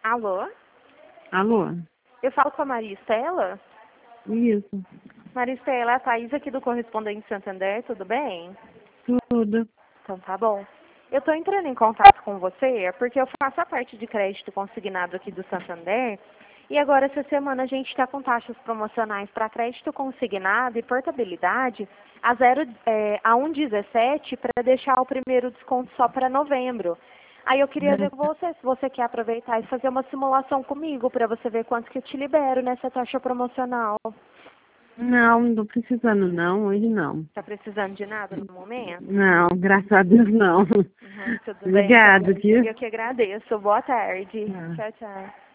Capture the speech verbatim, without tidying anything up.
Alô? Alô? Eu falo com a Maria Estela? Isso, Maria Estela, é a Thaís aqui do Correspondente Santander, tudo bem? tudo. Então tá bom. Eu estou entrando em contato com você porque eu faço a parte de crédito consignado aqui do Santander e agora essa semana a gente está com taxas promocionais para crédito consignado e portabilidade a, zero, é, a um vírgula dezessete para deixar o primeiro desconto só para novembro. Aí eu queria ver com você se você quer aproveitar e fazer uma simulação comigo para você ver quanto que eu te libero nessa taxa promocional. Não, não tô precisando não, hoje não. Tá precisando de nada no momento? Não, graças a Deus não. Uhum, tudo bem, Obrigada, então. viu? Eu que agradeço. Boa tarde. Tá. Tchau, tchau.